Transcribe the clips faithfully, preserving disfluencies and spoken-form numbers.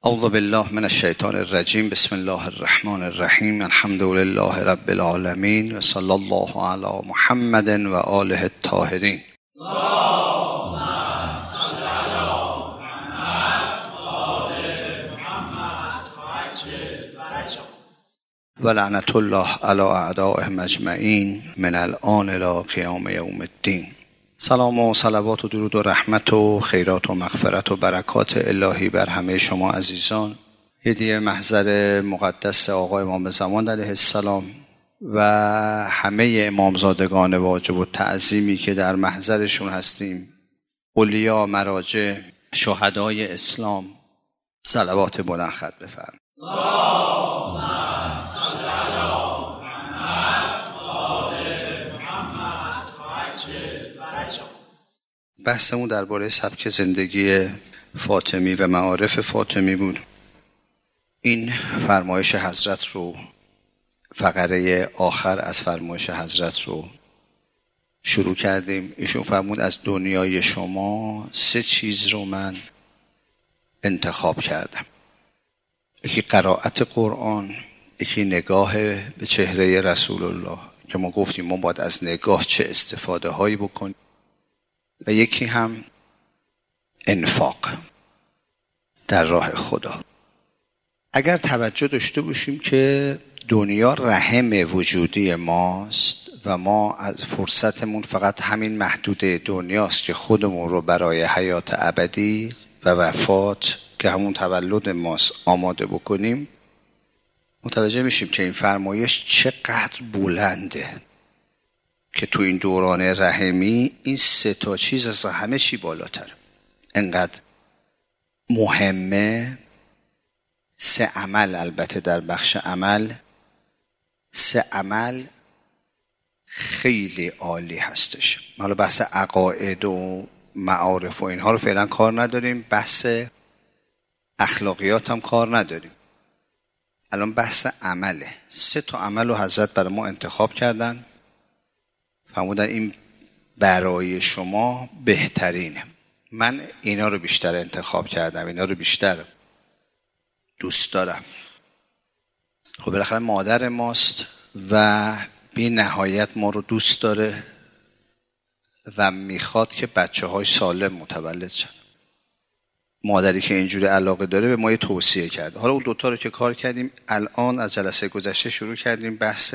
اعوذ بالله من الشیطان الرجیم. بسم الله الرحمن الرحیم. الحمد لله رب العالمین و صلی الله علی محمد و آله الطاهرین. و لعنت الله علی اعدائهم اجمعین من الآن الی قیام یوم الدین. سلام و صلوات و درود و رحمت و خیرات و مغفرت و برکات الهی بر همه شما عزیزان. هدیه محضر مقدس آقا امام زمان علیه السلام و همه امامزادگان واجب و تعظیمی که در محضرشون هستیم، اولیا، مراجع، شهدای اسلام، صلوات بلند خط بفرمایید. بحثمون درباره سبک زندگی فاطمی و معارف فاطمی بود. این فرمایش حضرت رو، فقره آخر از فرمایش حضرت رو شروع کردیم. ایشون فرمود از دنیای شما سه چیز رو من انتخاب کردم: یکی قرائت قرآن، یکی نگاه به چهره رسول الله که ما گفتیم ما باید از نگاه چه استفاده هایی بکنیم، و یکی هم انفاق در راه خدا. اگر توجه داشته باشیم که دنیا رحم وجودی ماست و ما از فرصتمون فقط همین محدوده دنیاست که خودمون رو برای حیات ابدی و وفات که همون تولد ماست آماده بکنیم، متوجه میشیم که این فرمایش چقدر بلنده که تو این دوران رحمی این سه تا چیز از همه چی بالاتر، انقدر مهمه. سه عمل، البته در بخش عمل سه عمل خیلی عالی هستش. حالا بحث عقاید و معارف و اینها رو فعلا کار نداریم، بحث اخلاقیات هم کار نداریم. الان بحث عمله. سه تا عمل رو حضرت برای ما انتخاب کردن، فرمودن این برای شما بهترینه. من اینا رو بیشتر انتخاب کردم، اینا رو بیشتر دوست دارم. خب بالاخره مادر ماست و بی نهایت ما رو دوست داره و میخواد که بچه های سالم متولد شن. مادری که اینجوری علاقه داره به ما یه توصیه کرده. حالا اون دوتا رو که کار کردیم، الان از جلسه گذشته شروع کردیم بحث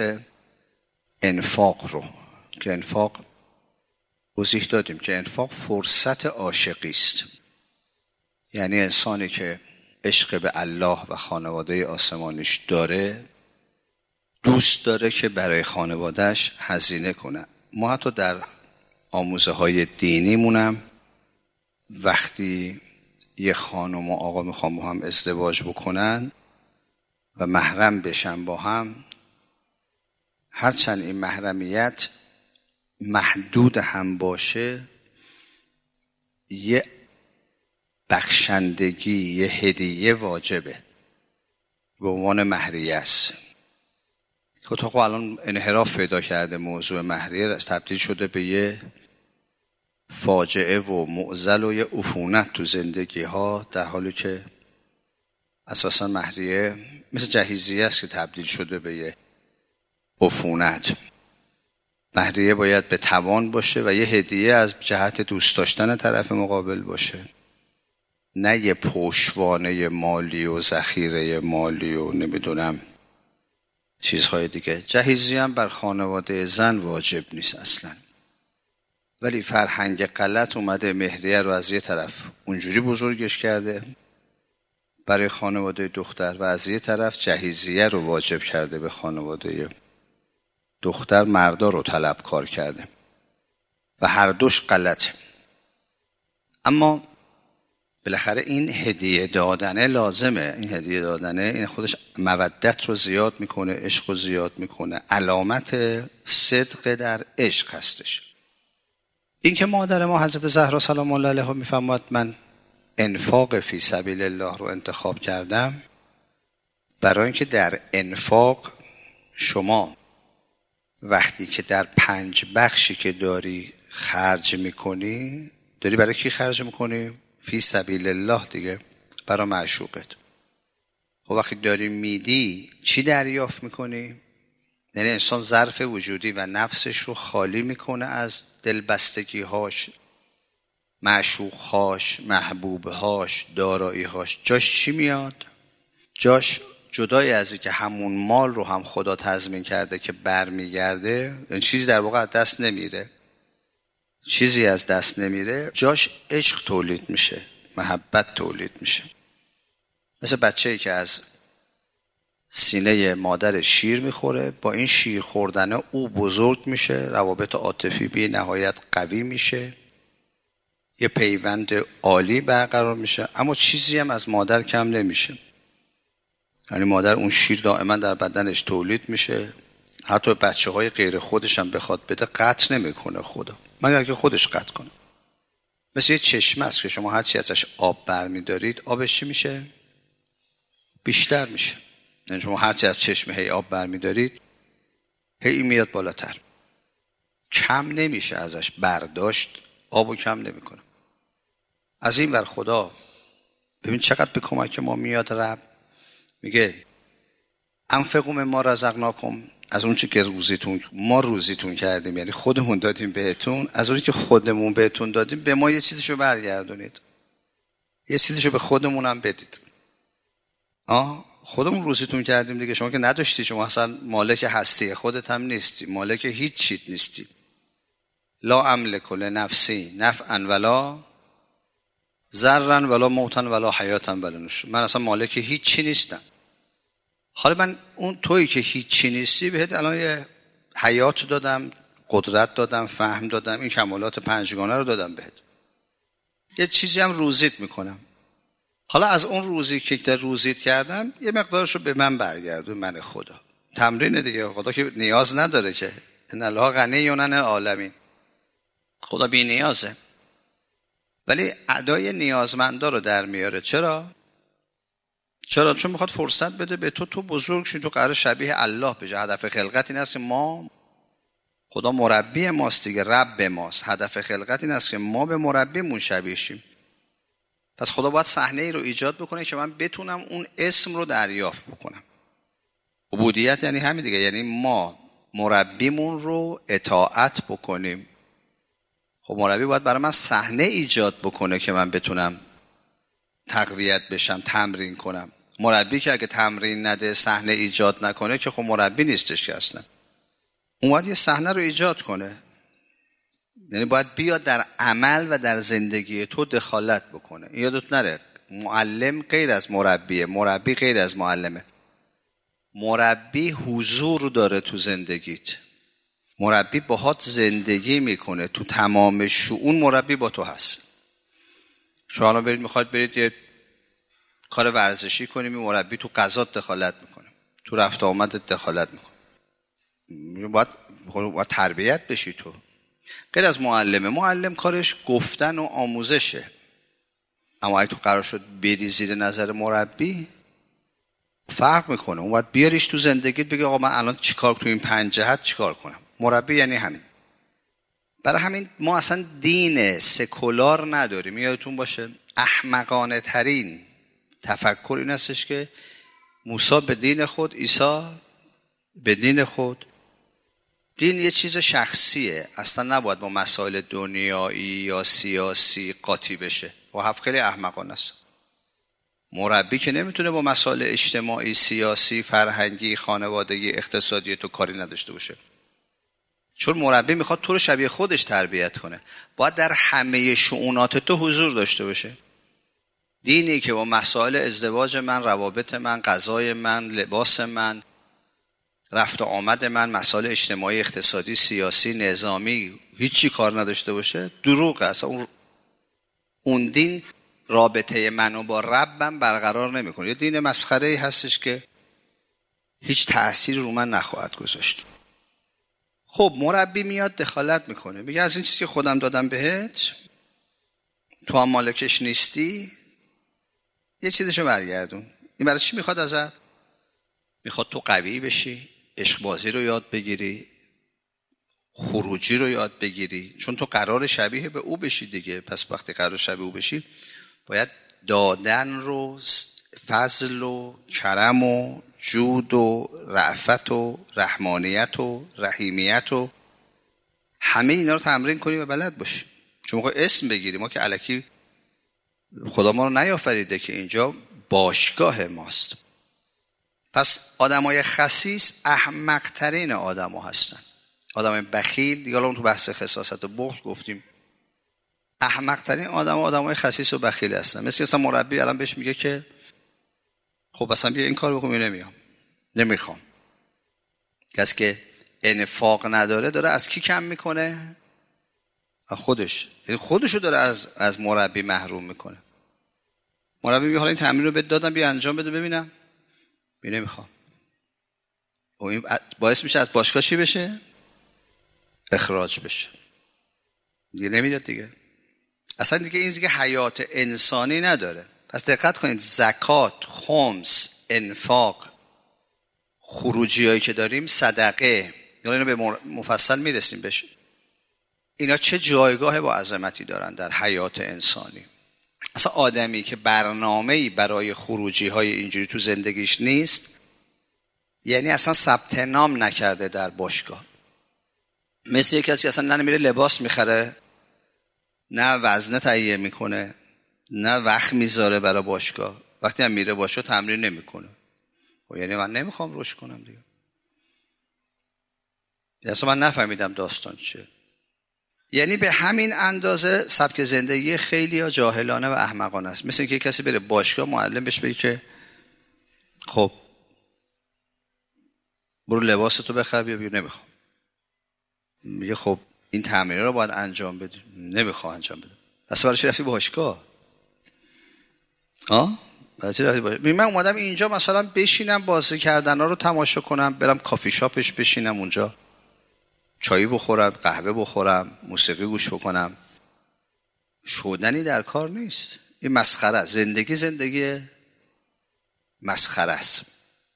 انفاق رو، که انفاق توضیح دادیم که انفاق فرصت عاشقی است. یعنی انسانی که عشق به الله و خانواده آسمانیش داره، دوست داره که برای خانوادهش هزینه کنه. ما حتی در آموزه های دینیمونم وقتی یه خانم و آقا میخوام با هم ازدواج بکنن و محرم بشن با هم، هرچند این محرمیت محدود هم باشه، یه بخشندگی، یه هدیه واجبه به عنوان مهریه است. که خب الان انحراف پیدا کرده، موضوع مهریه تبدیل شده به یه فاجعه و معضل و یه عفونت تو زندگی ها، در حالی که اساسا مهریه مثل جهیزیه است که تبدیل شده به یه عفونت. مهریه باید به توان باشه و یه هدیه از جهت دوست داشتن طرف مقابل باشه، نه یه پشتوانه مالی و ذخیره مالی و نمیدونم چیزهای دیگه. جهیزیه هم بر خانواده زن واجب نیست اصلا، ولی فرهنگ غلط اومده مهریه رو از یه طرف اونجوری بزرگش کرده برای خانواده دختر و از یه طرف جهیزیه رو واجب کرده به خانواده دختر، مردا رو طلبکار کرده و هر دوش غلطه. اما بالاخره این هدیه دادنه لازمه. این هدیه دادنه این خودش مودت رو زیاد میکنه، عشق رو زیاد میکنه، علامت صدق در عشق هستش. این که مادر ما حضرت زهرا سلام الله علیها میفرماد من انفاق فی سبیل الله رو انتخاب کردم، برای اینکه در انفاق شما وقتی که در پنج بخشی که داری خرج میکنی، داری برای کی خرج میکنی؟ فی سبیل الله دیگه، برای معشوقت. خب وقتی داری میدی چی دریافت میکنی؟ یعنی انسان ظرف وجودی و نفسش رو خالی میکنه از دلبستگی‌هاش، معشوق‌هاش، محبوبهاش، دارایی‌هاش. جاش چی میاد؟ جاش جدای از این که همون مال رو هم خدا تضمین کرده که برمیگرده، یعنی چیزی در واقع از دست نمیره، چیزی از دست نمیره، جاش عشق تولید میشه، محبت تولید میشه. مثل بچه‌ای که از سینه مادر شیر میخوره، با این شیر خوردن او بزرگ میشه، روابط عاطفی بی نهایت قوی میشه، یه پیوند عالی برقرار میشه، اما چیزی هم از مادر کم نمیشه. یعنی مادر اون شیر دائما در بدنش تولید میشه، حتی بچه های غیر خودش هم بخواد بده قطع نمیکنه خدا، مگر که خودش قطع کنه. مثل یه چشمه است که شما هرچی ازش آب برمیدارید آبش چی میشه؟ بیشتر میشه. یعنی شما هرچی از چشمه هی آب برمیدارید هی میاد بالاتر، کم نمیشه ازش برداشت، آبو کم نمیکنه. از این ور خدا ببین چقدر به کمک ما میاد. رب میگه انفقوا مما رزقناکم، از اون چی که روزیتون ما روزیتون کردیم، یعنی خودمون دادیم بهتون، از اونی که خودمون بهتون دادیم به ما یه چیزشو برگردونید، یه چیزشو به خودمون هم بدید. آه خودمون روزیتون کردیم دیگه، شما که نداشتی، شما اصلا مالک هستی خودت هم نیستی، مالک هیچ چیت نیستی. لا املک لنفسی نفعا ولا ضرا ولا موتا ولا حیاتا ولا نشورا، من اصلا مالک هیچ چی نیستم. حالا من اون تویی که هیچ چی نیستی بهت الان یه حیات دادم، قدرت دادم، فهم دادم، این کمالات پنجگانه رو دادم بهت، یه چیزی هم روزیت میکنم. حالا از اون روزی که در روزیت کردم یه مقدارش رو به من برگردون، من خدا. تمرین دیگه، خدا که نیاز نداره که، ان الله غنی عن العالمین، خدا بی نیازه، ولی ادای نیازمندا رو در میاره. چرا؟ چرا؟ چون میخواد فرصت بده به تو، تو بزرگ شی، تو قرار شبیه الله بشه. هدف خلقت این است که ما، خدا مربی ماست دیگه، رب ماست، هدف خلقت این است که ما به مربیمون شبیه شیم. پس خدا باید صحنه ای رو ایجاد بکنه که من بتونم اون اسم رو دریافت بکنم. عبودیت یعنی همین دیگه، یعنی ما مربیمون رو اطاعت بکنیم. خب مربی باید برای من صحنه ایجاد بکنه که من بتونم تقویت بشم، تمرین کنم. مربی که اگه تمرین نده، صحنه ایجاد نکنه، که خب مربی نیستش که اصلا. اون باید یه صحنه رو ایجاد کنه، یعنی باید بیاد در عمل و در زندگی تو دخالت بکنه. یادت نره معلم غیر از مربیه، مربی غیر از معلمه. مربی حضور داره تو زندگیت، مربی باهات زندگی میکنه، تو تمام شؤون مربی با تو هست. شما الان برید میخواید برید یه کار ورزشی کنیم، مربی تو غذات دخالت میکنه، تو رفت آمدت دخالت میکنه. باید باید تربیت بشی تو. غیر از معلمه، معلم کارش گفتن و آموزشه، اما اگه تو قرار شد بری زیر نظر مربی فرق میکنه. اون باید بیاریش تو زندگیت، بگی آقا من الان چیکار تو این پنج جهت چیکار کنم. مربی یعنی همین. برای همین ما اصلا دین سکولار نداریم. یادتون باشه احمقانه ترین تفکر این استش که موسی به دین خود، عیسی به دین خود. دین یه چیز شخصیه، اصلا نباید با مسائل دنیایی یا سیاسی قاطی بشه. و حرف خیلی احمقانه است. مربی که نمیتونه با مسائل اجتماعی، سیاسی، فرهنگی، خانوادگی، اقتصادی تو کاری نداشته باشه. چون مربی میخواد تو رو شبیه خودش تربیت کنه، باید در همه شؤونات تو حضور داشته باشه. دینی که با مسائل ازدواج من، روابط من، غذای من، لباس من، رفت و آمد من، مسائل اجتماعی، اقتصادی، سیاسی، نظامی هیچی کار نداشته باشه، دروغه. اصلا اون اون دین رابطه منو با ربم برقرار نمیکنه. یه دین مسخره ای هستش که هیچ تأثیری رو من نخواهد گذاشت. خب مربی میاد دخالت میکنه، میگه از این چیزی که خودم دادم بهت، تو هم مالکش نیستی، یه چیزشو برگردون. این برای چی میخواد ازت؟ میخواد تو قوی بشی، عشق بازی رو یاد بگیری، خروجی رو یاد بگیری، چون تو قرار شبیه به او بشی دیگه. پس وقتی قرار شبیه او بشی باید دادن رو فضل و کرم و جود و رأفت و رحمانیت و رحیمیت و همه اینا رو تمرین کنیم و بلد باشیم. چون موقع اسم بگیریم، ما که الکی خدا ما رو نیافریده که اینجا باشگاه ماست. پس آدمای خسیس احمق ترین آدم ها هستن. آدم بخیل دیگه، الان تو بحث خساست و بخل گفتیم، احمق ترین آدم ها آدم های خسیس و بخیل هستن. مثل مثلا مربی الان بهش میگه که خب اصلا بیا این کار بکن، نمیام، نمیخوام. کسی که انفاق نداره داره از کی کم میکنه؟ از خودش. یعنی خودشو داره از از مربی محروم میکنه. مربی میگه حالا این تمرین رو بهت دادم، بیا انجام بده ببینم. بیا نمیخوام. و این باعث میشه از باشگاه چی بشه؟ اخراج بشه. دیگه نمیاد دیگه. اصلا دیگه این دیگه حیات انسانی نداره. پس دقت کنید، زکات، خمس، انفاق، خروجی هایی که داریم، صدقه، اینا به مفصل میرسیم بشه، اینا چه جایگاه با عظمتی دارن در حیات انسانی. اصلا آدمی که برنامه‌ای برای خروجی های اینجوری تو زندگیش نیست، یعنی اصلا ثبت نام نکرده در باشگاه. مثل یک کسی که اصلا نه میره لباس میخره، نه وزنه تهیه میکنه، نه وقت میذاره برای باشگاه، وقتی هم میره باشگاه تمرین نمیکنه. و یعنی من نمیخوام رشد کنم دیگه. اصلا من نفهمیدم داستان چیه. یعنی به همین اندازه سبک زندگی خیلی ها جاهلانه و احمقانه است. مثل اینکه کسی بره باشگاه، معلم بهش بگه که خب برو لباستو بخر بیا. بیا نمیخوام. میگه خب این تمرین رو باید انجام بده. نمیخوام انجام بده. اصلا برای چی رفتی باشگاه؟ آه؟ برای چی رفتی باشگاه؟ من اومدم اینجا مثلا بشینم بازی کردن ها رو تماشا کنم، برم کافی شاپش بشینم اونجا، چایی بخورم، قهوه بخورم، موسیقی گوش بکنم. شدنی در کار نیست. این مسخره است. زندگی زندگی مسخره است.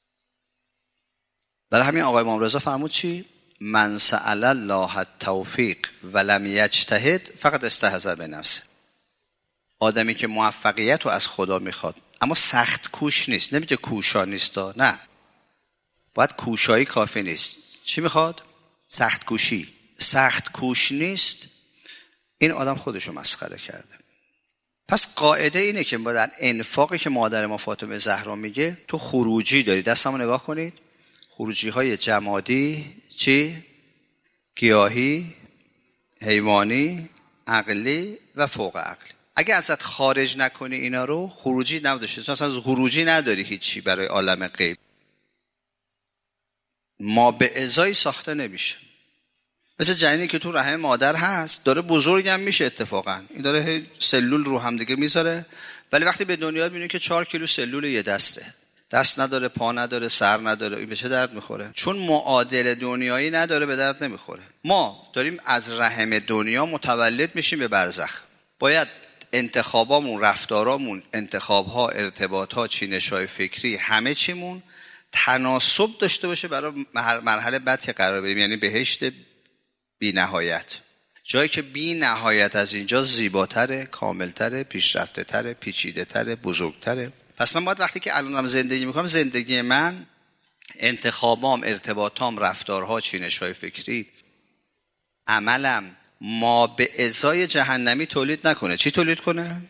برای همین آقای امام رضا فرمود چی؟ من سأل الله التوفیق ولم یجتهد فقط استهزأ بنفسه. آدمی که موفقیت رو از خدا میخواد اما سخت کوش نیست، نمیگه کوشا نیستا، نه، باید کوشایی کافی نیست. چی میخواد؟ سخت کوشی. سخت کوش نیست، این آدم خودشو مسخره کرده. پس قاعده اینه که با در انفاقی که مادر ما فاطمه زهرا میگه، تو خروجی داری. دستمو نگاه کنید، خروجی های جمادی، چی؟ گیاهی، حیوانی، عقلی و فوق عقلی. اگه ازت خارج نکنی اینا رو، خروجی نداشته. چون اصلا خروجی نداری هیچی برای عالم غیب. ما به ازای ساخته نمیشه. مثل جنینی که تو رحم مادر هست، داره بزرگم میشه اتفاقا. این داره سلول رو هم دیگه میذاره، ولی وقتی به دنیا میبینه که چهار کیلو سلول یه دسته، دست نداره، پا نداره، سر نداره، این به چه درد میخوره؟ چون معادل دنیایی نداره، به درد نمیخوره. ما داریم از رحم دنیا متولد میشیم به برزخ. باید انتخابامون، رفتارامون، انتخابها، ارتباطها، چینش‌های فکری، همه چیمون تناسب داشته باشه برای مرحله بعد که قرار بریم، یعنی بهشت بی نهایت. جایی که بی نهایت از اینجا زیباتره، کاملتره، پیشرفته‌تره، پیچیده‌تره، بزرگتره. پس من باید وقتی که الانم زندگی میکنم، زندگی من، انتخابام، ارتباطام، رفتارها، چینش‌های فکری، عملم ما به ازای جهنمی تولید نکنه. چی تولید کنه؟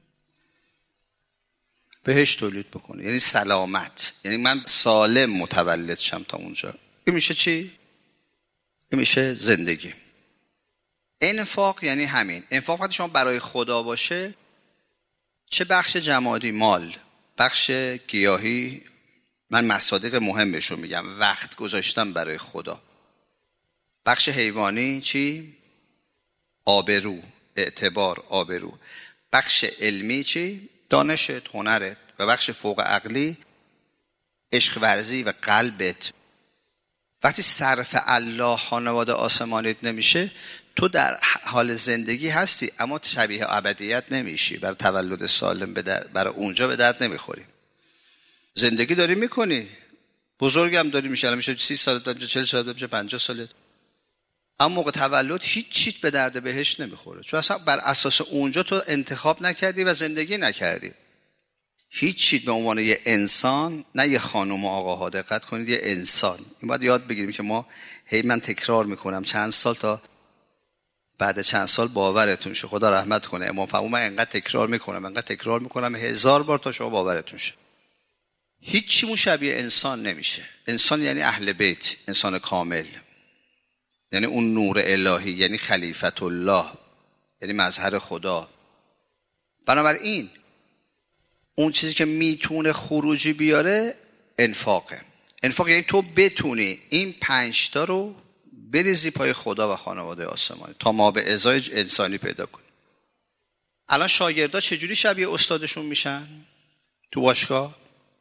بهشت تولید بکنه. یعنی سلامت، یعنی من سالم متولد شم تا اونجا. این میشه چی؟ این میشه زندگی. انفاق یعنی همین. انفاق وقتی شما برای خدا باشه، چه بخش جمادی، مال، بخش گیاهی، من مصادیق مهمشو میگم، وقت گذاشتم برای خدا. بخش حیوانی چی؟ آبرو، اعتبار، آبرو. بخش علمی چی؟ دانشت، هنرت. و بخش فوق عقلی عشق ورزی و قلبت. وقتی صرف الله خانواده آسمانیت نمیشه، تو در حال زندگی هستی اما شبیه ابدیت نمیشی. برای تولد سالم برای اونجا به درد نمیخوری. زندگی داری میکنی، بزرگم داری میشه، الان میشه سی سالت، میشه چهل سالت، میشه پنجاه سالت، اما موقع تولد هیچ چیت به درد بهش نمیخوره. چون اصلا بر اساس اونجا تو انتخاب نکردی و زندگی نکردی. هیچ به عنوان یه انسان، نه یه خانم و آقاها، دقت کنید، یه انسان. این باید یاد بگیریم که ما هی من تکرار میکنم چند سال تا بعد چند سال باورتون شه. خدا رحمت کنه امام فرمود من انقدر تکرار میکنم انقدر تکرار میکنم هزار بار تا شما باورتون شه. هیچی شبیه انسان نمیشه. انسان یعنی اهل بیت، انسان کامل، یعنی اون نور الهی، یعنی خلیفت الله، یعنی مظهر خدا. بنابراین اون چیزی که میتونه خروجی بیاره انفاقه. انفاق یعنی تو بتونی این پنج تا رو بریزی پای خدا و خانواده آسمانی تا ما به ازای انسانی پیدا کنی. الان شاگردا چجوری شبیه استادشون میشن تو باشگاه؟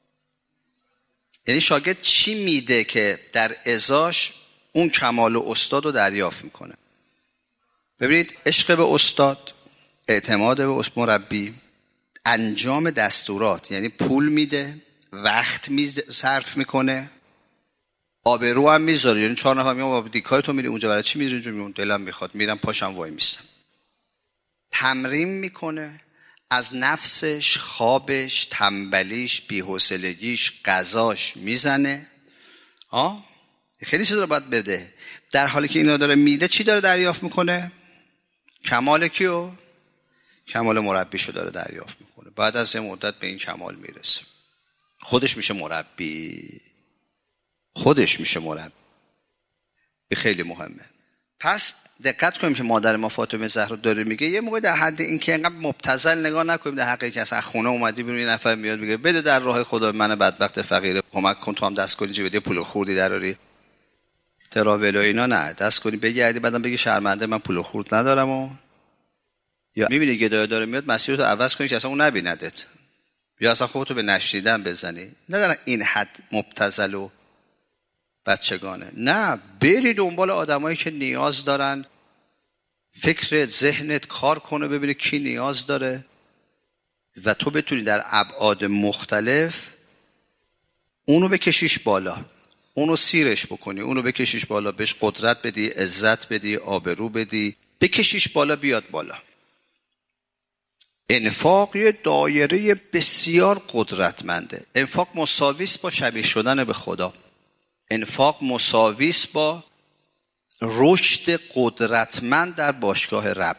یعنی شاگرد چی میده که در ازاش اون کمال استاد رو دریافت میکنه؟ ببینید، عشق به استاد، اعتماد به مربی، انجام دستورات، یعنی پول میده، وقت صرف میکنه، آبرو هم میذاره. یعنی چهار نفر میگم بابا دیکار تو میری اونجا برای چی میری اونجا؟ میگم دلم میخواد، میرم پاشم وای میستم. تمرین میکنه از نفسش، خوابش، تنبلیش، بی‌حوصلگیش، غذاش میزنه. ها خیلی چیزا رو باید بده. در حالی که اینا داره میده چی داره دریافت میکنه؟ کمال کیو؟ کمال مربیشو داره دریافت میکنه. بعد از این مدت به این کمال میرسه، خودش میشه مربی. خودش میشه مربی. خیلی مهمه. پس دقت کنیم که مادر ما فاطمه زهرا داره میگه یه موقع در حد این که انقدر مبتذل نگاه نکنیم در حقی که اصلا خونه اومدی بیرون یه نفر میاد میگه بده در راه خدا من بدبخت فقیر کمک کن تو هم دست کنی چه بده پول خوردی دراری تراول و اینا. نه، دست کنی بگردی بعدم بگی شرمنده من پول خورد ندارم. و یا میبینی گدای داره میاد مسیرتو عوض کنی که اصلا اون نبیندت، یا اصلا خودتو به نشنیدن بزنی. نه در این حد مبتذل و بچگانه. نه، بری دنبال آدمایی که نیاز دارن، فکر ذهنت کار کنه ببینه کی نیاز داره و تو بتونی در ابعاد مختلف اونو بکشیش بالا، اونو سیرش بکنی، اونو بکشیش بالا، بهش قدرت بدی، عزت بدی، آبرو بدی، بکشیش بالا بیاد بالا. انفاق یه دایره بسیار قدرتمنده. انفاق مساویس با شبیه شدن به خدا. انفاق مساویس با رشد قدرتمند در باشگاه رب.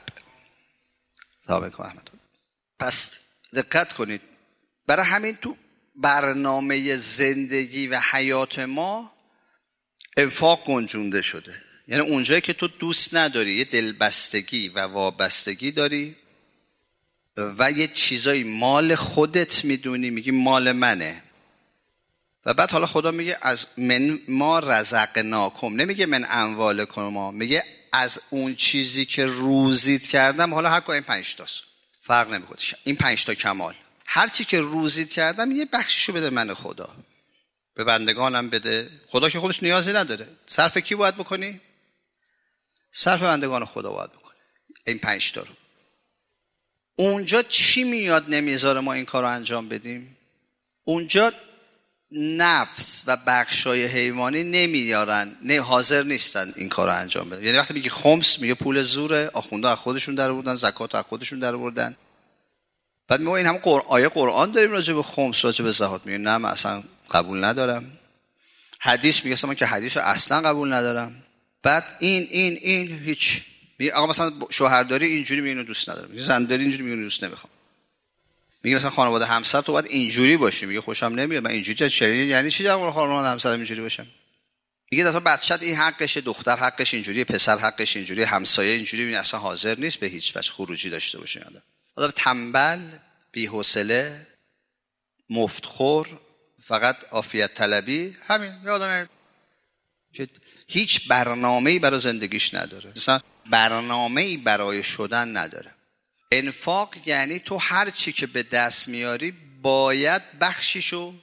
پس دقت کنید، برای همین تو برنامه زندگی و حیات ما انفاق گنجونده شده. یعنی اونجایی که تو دوست نداری، یه دلبستگی و وابستگی داری و یه چیزایی مال خودت میدونی، میگی مال منه، و بعد حالا خدا میگه از من ما رزقناکم، نمیگه من اموالکم، ما میگه از اون چیزی که روزیت کردم. حالا هر این پنج تاست فرق نمیکنه، این پنج تا کمال، هر چی که روزیت کردم یه بخشیشو بده من خدا، به بندگانم بده. خدا که خودش نیازی نداره. صرف کی باید بکنی؟ صرف بندگان خدا باید بکنی این پنج تا رو. اونجا چی میاد نمیذاره ما این کارو انجام بدیم؟ اونجا نفس و بخشای حیوانی نمیارن، نه حاضر نیستن این کارو انجام بدن. یعنی وقتی میگه خمس، میگه پول زوره، آخونده از خودشون در آوردن، زکات از خودشون در آوردن. بعد ما این هم قر... آیه قرآن داریم راجع به خمس، راجع به زکات، میگه نه من اصلا قبول ندارم. حدیث میگه من که حدیث رو اصلا قبول ندارم. بعد این این این هیچ، میگه آقا مثلا شوهرداری اینجوری، میگه اینو دوست ندارم. میگه زنداری اینجوری، میگه اینو دوست نمیخوام. میگه مثلا خانواده همسر تو باید اینجوری باشی، میگه خوشم نمیاد من اینجوری. چرا؟ یعنی چی در مورد خانواده همسرم اینجوری باشم؟ میگه مثلا بچه‌ت این حقشه، دختر حقش اینجوری، پسر حقش اینجوری، همسایه اینجوری. میگه اصلا حاضر نیست به هیچ وجه خروجی داشته باشه. آدم آدم تنبل، بی‌حوصله، مفتخور، فقط عافیت طلبی، همین. یه آدم که هیچ برنامه‌ای برای زندگیش نداره، مثلا برنامه‌ای برای شدن نداره. انفاق یعنی تو هر چی که به دست میاری باید بخشیشو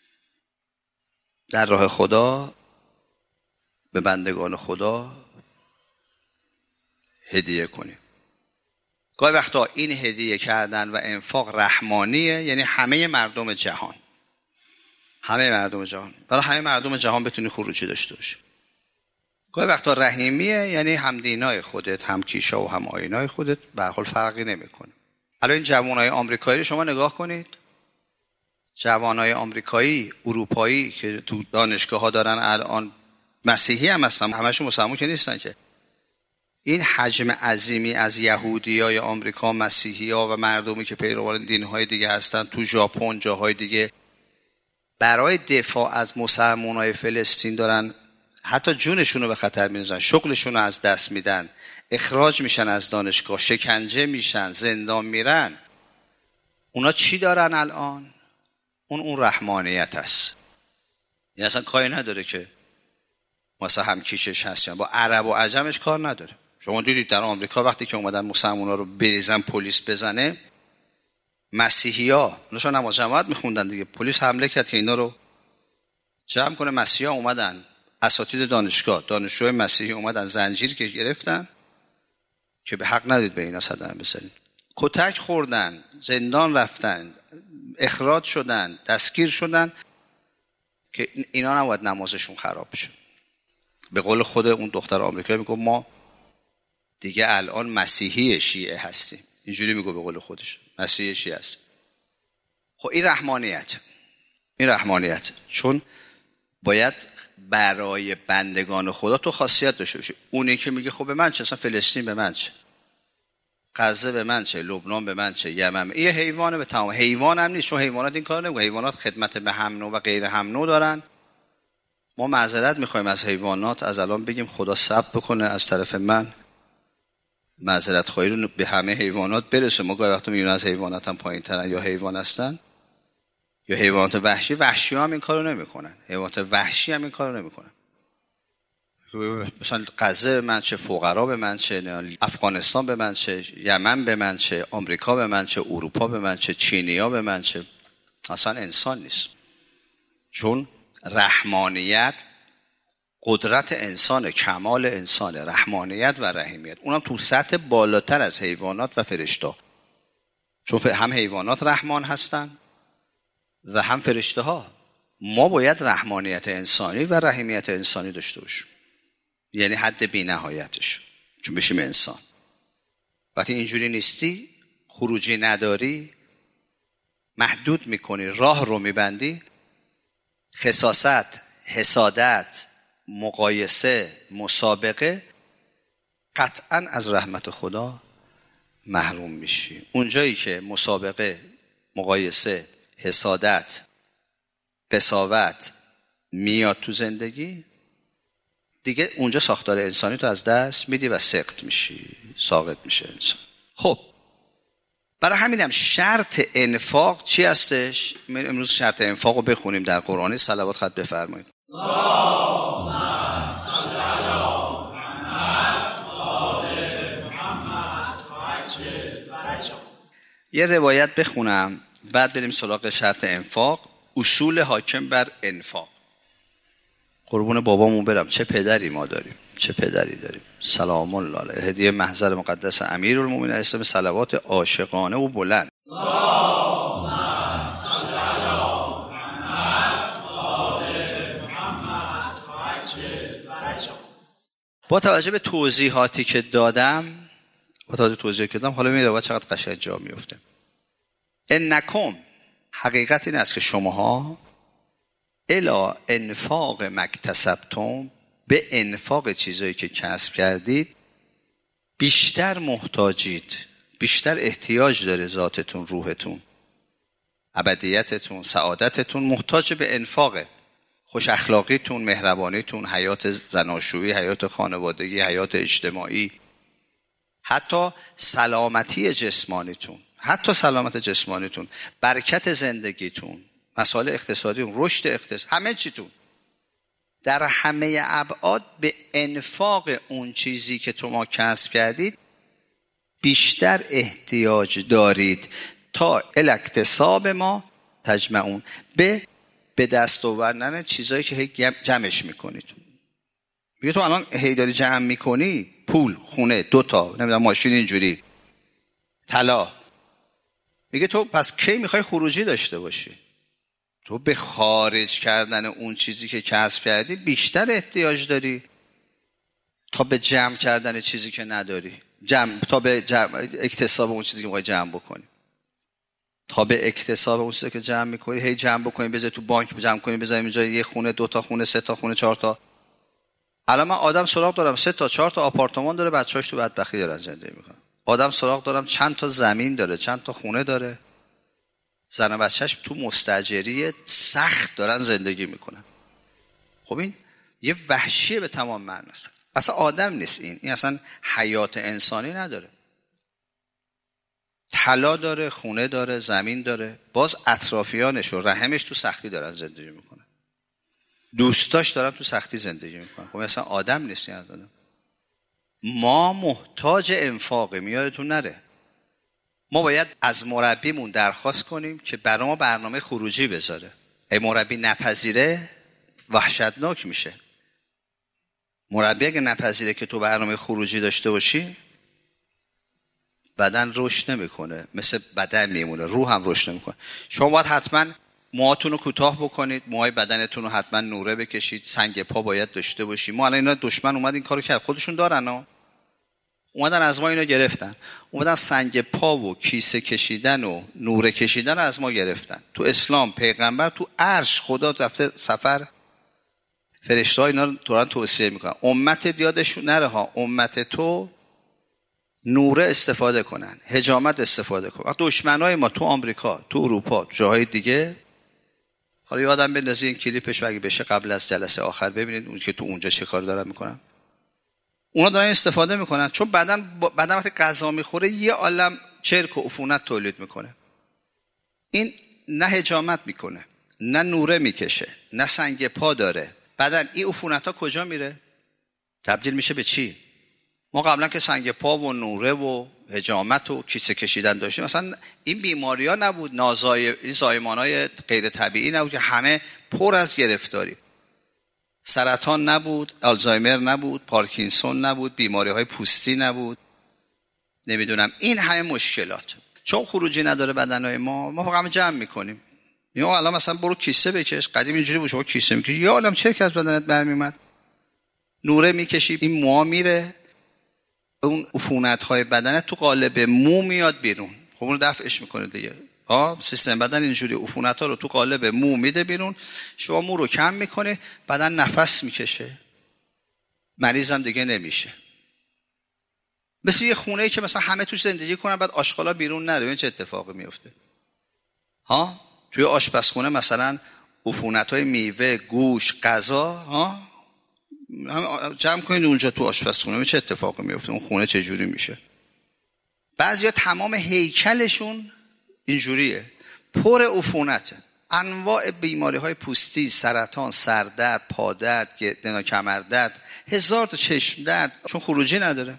در راه خدا به بندگان خدا هدیه کنی. گاهی وقتا این هدیه کردن و انفاق رحمانیه، یعنی همه مردم جهان، همه مردم جهان، برای همه مردم جهان بتونی خروجی داشته باشی. گاهی وقتا رحیمیه، یعنی هم دینای خودت، هم کیشا و هم آیینای خودت، به هر حال فرقی نمیکنه. الان این جوانای آمریکایی رو شما نگاه کنید، جوانای آمریکایی، اروپایی که تو دانشگاه ها دارن الان مسیحی هم هستن، همشون مسلمان که نیستن که. این حجم عظیمی از یهودیای آمریکا، مسیحی‌ها و مردمی که پیروان دین‌های دیگه هستن تو ژاپن، جاهای دیگه، برای دفاع از مسلمانای فلسطین دارن حتی جونشون رو به خطر می‌اندازن، شغلشون رو از دست میدن، اخراج میشن از دانشگاه، شکنجه میشن، زندان میرن. اونا چی دارن الان؟ اون اون رحمانیت است. این اصلا کاری نداره که مثلا هم کیشش هستن، با عرب و عجمش کار نداره. شما دیدید در آمریکا وقتی که اومدن مسلمان‌ها رو بریزن، پلیس بزنه، مسیحی‌ها اوناشون نماز جماعت میخوندن دیگه، پلیس حمله کرد که اینا رو جمع کنه. مسیحی‌ها اومدن، اساتید دانشگاه، دانشجوی مسیحی اومدن زنجیر که گرفتن که به حق ندید به اینا صدمه بزنید، کتک خوردن، زندان رفتن، اخراج شدن، دستگیر شدن که اینا نباید نمازشون خراب بشه. به قول خود اون دختر آمریکایی میگه ما دیگه الان مسیحی شیعه هستیم، اینجوری میگه به قول خودش، مسیحی شیعه هست. خب این رحمانیت، این رحمانیت، چون باید برای بندگان خدا تو خاصیت داشته باشه. اونی که میگه خب به من چه، اصلا فلسطین به من چه، غزه به من چه، لبنان به من چه، یمن، این حیوانه به تمام. حیوان هم نیست، چون حیوانات این کار نمیکنه، حیوانات خدمت به هم نوع و غیر هم نوع دارن. ما معذرت میخوایم از حیوانات، از الان بگیم خدا صبر بکنه از طرف من معذرت خواهی رو به همه حیوانات برسه. ما گاهی وقتا میگیم از حیوانات هم پایین ترن یا حیوان هستن یا حیوانات وحشی. وحشی هم این کارو نمیکنن، حیوانات وحشی هم این کارو نمیکنن. مثلا غزه به من چه، فقرا به من چه، افغانستان به من چه، یمن به من چه، آمریکا به من چه، اروپا به من چه، چینیا به من چه. اصلا انسان نیست، چون رحمانیت قدرت انسان، کمال انسان، رحمانیت و رحیمیت، اونم تو سطح بالاتر از حیوانات و فرشته، چون هم حیوانات رحمان هستن و هم فرشته ها. ما باید رحمانیت انسانی و رحیمیت انسانی داشته باشیم، یعنی حد بی نهایتش، چون بشیم انسان. وقتی اینجوری نیستی، خروجی نداری، محدود میکنی، راه رو میبندی، خساست، حسادت، مقایسه، مسابقه، قطعا از رحمت خدا محروم میشی. اونجایی که مسابقه، مقایسه، حسادت، قساوت میاد تو زندگی، دیگه اونجا ساختار انسانی تو از دست میدی و سقط میشی، ساقط میشه انسان. خب برای همینم شرط انفاق چی هستش؟ امروز شرط انفاق رو بخونیم در قرآن. صلوات خط بفرمایید. یه روایت بخونم بعد بریم سراغ شرط انفاق. اصول حاکم بر انفاق. قربون بابامون برم، چه پدری ما داریم، چه پدری داریم. سلام الله علیه. هدیه محضر مقدس امیرالمومنین علیه السلام، صلوات عاشقانه و بلند. با توجه به توضیحاتی که دادم با توجه به توضیحاتی که دادم حالا میره و چقدر قشنگ جا میفته. انکم، حقیقت این است که شماها الا انفاق مکتسبتم، به انفاق چیزایی که کسب کردید بیشتر محتاجید، بیشتر احتیاج داره ذاتتون، روحتون، ابدیتتون، سعادتتون محتاج به انفاقه. خوش اخلاقیتون، مهربانیتون، حیات زناشویی، حیات خانوادگی، حیات اجتماعی، حتی سلامتی جسمانیتون، حتی سلامت جسمانیتون، برکت زندگیتون، مسائل اقتصادی، رشد اقتصادی، همه چیتون، در همه ابعاد به انفاق اون چیزی که تو ما کسب کردید بیشتر احتیاج دارید تا الاکتساب ما تجمعون، به به دست آوردن چیزایی که هی جمعش میکنید. میگه تو الان هی داری جمع میکنی، پول، خونه، دوتا، نمیدونم ماشین، اینجوری، طلا. میگه تو پس کی میخوای خروجی داشته باشی؟ تو به خارج کردن اون چیزی که کسب کردی بیشتر احتیاج داری تا به جمع کردن چیزی که نداری، جمع تا به جمع اکتساب اون چیزی که میخوای جمع بکنی. تا به اکتساب اون چیزی که جمع میکنی هی جمع بکنی بذاری تو بانک جمع کنی بذاری اینجا یه خونه دو تا خونه سه تا خونه چهار تا. الان من آدم سراغ دارم سه تا چهار تا آپارتمان داره بچه‌هاش تو بدبختی دارن زندگی میکنن. آدم سراغ دارم چند تا زمین داره چند تا خونه داره زن و بچه‌اش تو مستاجری سخت دارن زندگی میکنن. خب این یه وحشیه به تمام معنی است. اصلا آدم نیست این این اصلا حیات انسانی نداره. طلا داره خونه داره زمین داره باز اطرافیانش و رحمش تو سختی دارن زندگی میکنن. دوستاش دارن تو سختی زندگی میکنن. خب اصلا آدم نیست این آدم. ما محتاج انفاقیم یادتون نره. ما باید از مربیمون درخواست کنیم که برای ما برنامه خروجی بذاره. ای مربی نپذیره وحشتناک میشه. مربی اگه نپذیره که تو برنامه خروجی داشته باشی بدن رشد نمیکنه مثل بدن میمونه روح هم رشد نمیکنه. شما باید حتما موهاتون رو کوتاه بکنید موهای بدنتون رو حتما نوره بکشید سنگ پا باید داشته باشی. ما الان اینا دشمن اومد این کارو کرد خودشون دارن ها اومدن از ما اینو گرفتن اومدن سنگ پا و کیسه کشیدن و نوره کشیدن رو از ما گرفتن. تو اسلام پیغمبر تو عرش خدا رفته سفر فرشته ها اینا رو دارن توصیه میکنن امت یادشون نره ها امت تو نوره استفاده کنن حجامت استفاده کنن. دشمنای ما تو آمریکا تو اروپا تو جاهای دیگه حالا یادم بندازی این کلیپش اگه بشه قبل از جلسه آخر ببینید اون که تو اونجا چه کار دارن میکنن. اونا دارن استفاده میکنن چون بدن بدن وقتی غذا میخوره یه عالم چرک و عفونت تولید میکنه. این نه حجامت میکنه نه نوره میکشه نه سنگ پا داره. بدن این عفونت ها کجا میره؟ تبدیل میشه به چی؟ ما قبلا که سنگ پا و نوره و حجامت و کیسه کشیدن داشتیم مثلا این بیماری ها نبود نازای این زایمان های غیر طبیعی نبود که همه پر از گرفتاری. سرطان نبود آلزایمر نبود پارکینسون نبود بیماری های پوستی نبود نمیدونم این همه مشکلات چون خروجی نداره بدنهای ما ما فقط جمع میکنیم. یا الان مثلا برو کیسه بکش قدیم اینجوری بود شما کیسه میکشی یا عالم چرک از بدنت برمیومد نوره میکشی این موها میره اون عفونت های بدنت تو قالب مو میاد بیرون. خب اون دفعش میکنه دیگه ها سیستم بدن اینجوری عفونت ها رو تو قالب مو میده بیرون شما مو رو کم میکنه بدن نفس میکشه مریض هم دیگه نمیشه. مثل یه خونه ای که مثلا همه توش زندگی کنن بعد آشغالا بیرون نره این چه اتفاقی میفته ها توی آشپزخونه مثلا عفونت های میوه گوشت غذا ها جمع کنید اونجا تو آشپزخونه چه اتفاقی میفته اون خونه چه جوری میشه. بعضیا تمام هیکلشون اینجوریه پر عفونته انواع بیماری های پوستی سرطان سردرد پادرد کمردرد هزار تا چشم درد چون خروجی نداره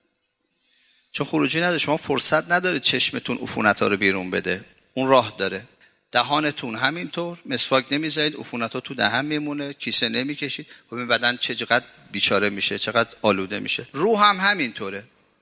چون خروجی نداره شما فرصت نداره چشمتون عفونت ها رو بیرون بده اون راه داره. دهانتون همینطور مسواک نمیزنید عفونت ها تو دهن میمونه کیسه نمیکشید خب این بدن چقدر بیچاره میشه چقدر آلوده میشه. روح هم همینطوره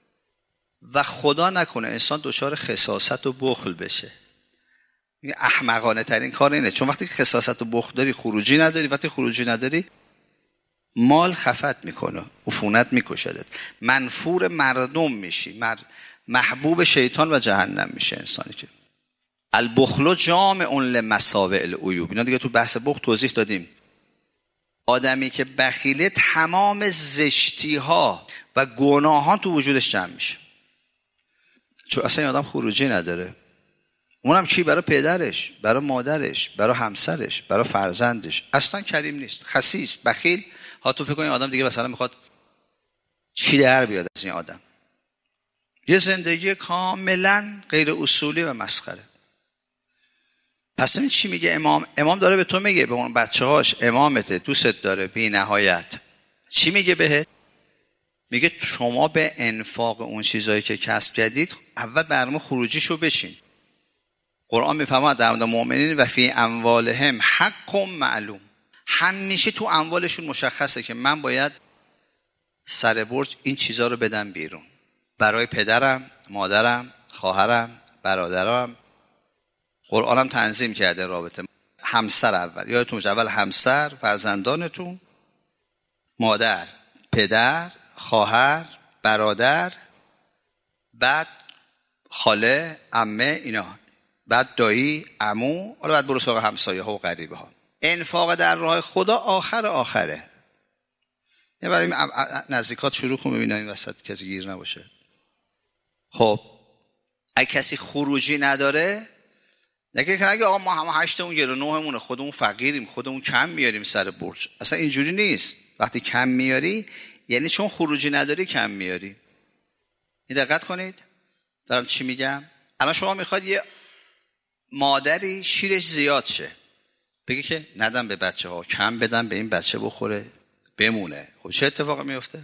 و خدا نکنه انسان دچار خساست و بخل بشه. این احمقانه ترین کار اینه چون وقتی خساست و بخل داری خروجی نداری وقتی خروجی نداری مال خفت میکنه عفونت میکشدت منفور مردم میشی محبوب شیطان و جهنم میشه انسانی که البخل جامع لمساوئ العیوب. اینا دیگه تو بحث بخل توضیح دادیم. آدمی که بخیله تمام زشتی ها و گناهان تو وجودش جمع میشه چون اصلا این آدم خروجی نداره. اونم کی؟ برای پدرش برای مادرش برای همسرش برای فرزندش اصلا کریم نیست خسیس بخیل. ها تو فکر کن این آدم دیگه مثلا میخواد چی در بیاد از این آدم یه زندگی کاملا غیر اصولی و مسخره. پس این چی میگه امام؟ امام داره به تو میگه به اون بچه‌هاش امامت دوست داره بی نهایت. چی میگه بهت؟ میگه شما به انفاق اون چیزایی که کسب کردید اول برنامه خروجیشو بشین. قرآن میفرماید در مورد مؤمنین و فی اموالهم حق معلوم همیشه تو اموالشون مشخصه که من باید سر برج این چیزا رو بدم بیرون برای پدرم مادرم خواهرم برادرم. قرآنم تنظیم کرده رابطه همسر اول یادتون باشه اول همسر فرزندانتون مادر پدر خواهر برادر بعد خاله عمه اینا بعد دایی، عمو، حالا بعد برو سراغ همسایه ها و غریبه ها. انفاق در راه خدا آخر آخره. یه برای نزدیکات شروع کن ببینن این وسط کسی گیر نباشه. خب اگه کسی خروجی نداره، نگه که اگه آقا ما همه هشتمون گیر و نهمونه، خودمون فقیریم، خودمون کم میاریم سر برج. اصلا اینجوری نیست. وقتی کم میاری یعنی چون خروجی نداری کم میاری. این دقت کنید دارم چی میگم. الان شما میخواد یه مادری شیرش زیاد شه، بگی که ندم به بچه ها، کم بدم به این بچه بخوره بمونه. خب چه اتفاقی میفته؟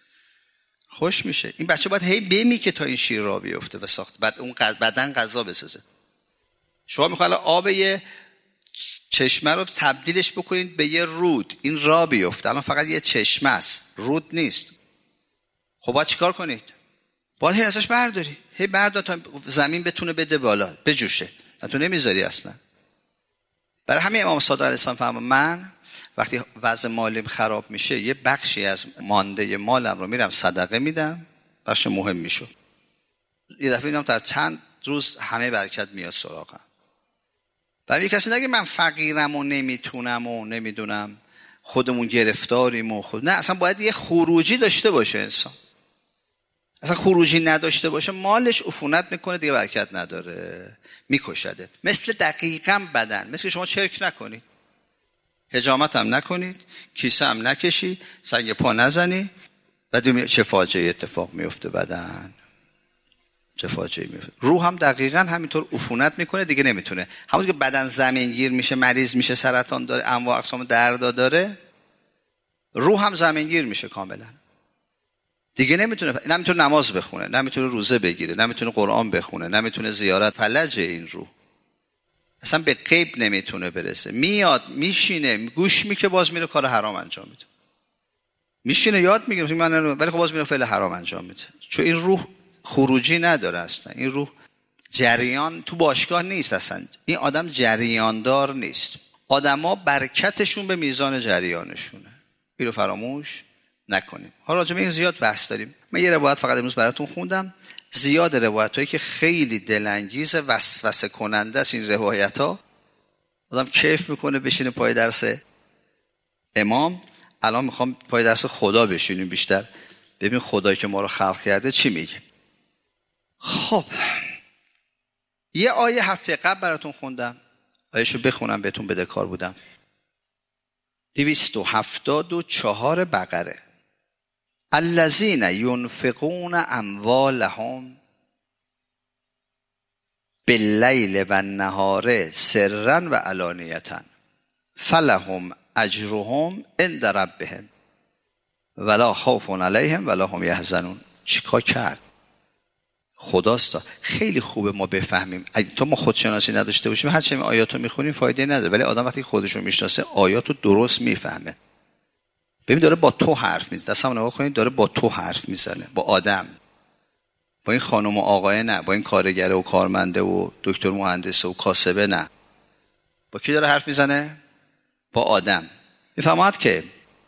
خوش میشه. این بچه باید هی بمی که تا این شیر را بیفته و ساخت بعد اون بدن غذا بسازه. شما میخواید آب یه چشمه رو تبدیلش بکنید به یه رود، این را بیفته. الان فقط یه چشمه است، رود نیست. خب باید چیکار کنید؟ باید هی ازش برداری، هی بردار تا زمین بتونه بده بالا بجوشه. تو نمیذاری اصلا. برای همین امام صادق علیه السلام فرمود من وقتی وضع مالیم خراب میشه یه بخشی از مانده مالم رو میرم صدقه میدم، بخش مهم میشه. یه دفعه میدم در چند روز همه برکت میاد سراغم. ولی کسی نگه من فقیرم و نمیتونم و نمیدونم خودمون گرفتاریم و خود. نه، اصلا باید یه خروجی داشته باشه انسان. اصلا خروجی نداشته باشه مالش عفونت میکنه، دیگه برکت نداره، میکشدت. مثل دقیقاً بدن، مثل شما چرک نکنید، حجامت هم نکنید، کیسه هم نکشی، سنگ پا نزنی، بعد چه فاجعه اتفاق میفته بدن، چه فاجعه میفته. روح هم دقیقاً همینطور عفونت میکنه، دیگه نمیتونه. همونطور که بدن زمینگیر میشه، مریض میشه، سرطان داره، انواع اقسام دردا داره، روح هم زمینگیر میشه کاملا. دیگه نمیتونه، نمیتونه نماز بخونه، نمیتونه روزه بگیره، نمیتونه قرآن بخونه، نمیتونه زیارت. فلج این روح اصلا به غیب نمیتونه برسه. میاد میشینه گوش میکنه، باز میره کار حرام انجام میده. میشینه یاد میگیره من، ولی خب باز میره فعل حرام انجام میده. چون این روح خروجی نداره اصلا. این روح جریان تو باشگاه نیست اصلا. این آدم جریاندار نیست. آدما برکتشون به میزان جریانشونه. اینو فراموش نکنیم. حالا راجع به این زیاد بحث داریم. من یه روایت فقط امروز براتون خوندم. زیاد روایتایی که خیلی دلانگیز، وسوسه کننده است. این روایت‌ها آدم کیف میکنه بشینه پای درس امام. الان میخوام پای درس خدا بشینیم بیشتر، ببین خدایی که ما رو خلق کرده چی میگه. خب یه آیه هفته قبل براتون خوندم، آیه‌شو بخونم بهتون بدهکار بودم. دویست و هفتاد و چهار بقره. الذین ینفقون اموالهم باللیل و النهار سرا و علانیة فلهم اجرهم عند ربهم ولا خوف علیهم ولا هم یحزنون. چیکار کرد؟ خداستا. خیلی خوبه ما بفهمیم. اگه تو ما خودشناسی نداشته باشیم هر چه آیاتو میخونیم فایده نداره، ولی آدم وقتی خودشو میشناسه آیاتو درست میفهمه. ببین داره با تو حرف میزنه، دستم نگاه کنید، داره با تو حرف میزنه، با آدم، با این خانم و آقای نه، با این کارگر و کارمنده و دکتر مهندس و کاسبه نه. با کی داره حرف میزنه؟ با آدم. میفهمید که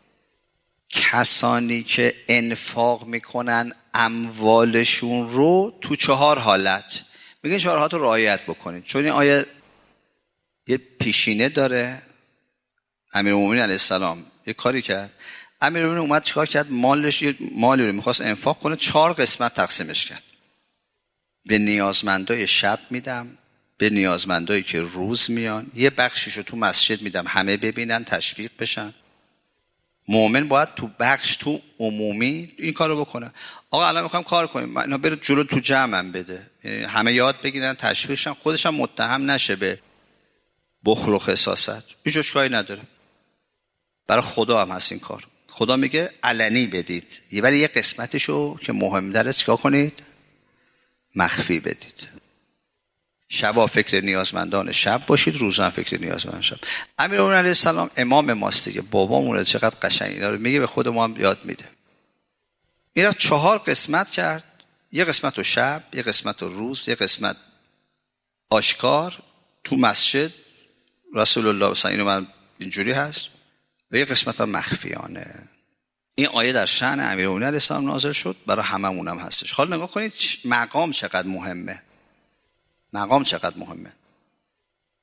کسانی که انفاق میکنن اموالشون رو تو چهار حالت، میگن چهار حالت رو رعایت بکنید. چون این آیه یه پیشینه داره. امیرالمومنین علیه السلام یه کاری کرد. امیرالمومنین اومد چیکار کرد؟ مالش یه مالی رو میخواست انفاق کنه، چهار قسمت تقسیمش کرد. به نیازمندای شب میدم، به نیازمندایی که روز میان، یه بخشیشو تو مسجد میدم همه ببینن تشویق بشن. مومن باید تو بخش تو عمومی این کارو بکنه. آقا الان میخوام کار کنیم، اینا بره جلو تو جمعم بده، یعنی همه یاد بگیرن تشویق شن، خودش هم متهم نشه به بخل و خساست. هیچ اشکالی نداره. برای خدا هم هست این کار. خدا میگه علنی بدید، یه ولی یه قسمتشو که مهم داره چیکار کنید؟ مخفی بدید. شبا فکر نیازمندان شب باشید، روزا فکر نیازمندان شب. امیرالمومنین علیه السلام امام ماست دیگه، بابامونه، چقدر قشنگ اینا رو میگه، به خود ما هم یاد میده. اینا چهار قسمت کرد، یه قسمت رو شب، یه قسمت رو روز، یه قسمت آشکار تو مسجد رسول الله صلی الله علیه و آله اینجوری هست، و یه قسمت هم مخفیانه. این آیه در شأن امیرالمومنین علیه السلام نازل شد، برای هممون هم هستش. حالا نگاه کنید مقام چقدر مهمه. مقام چقدر مهمه.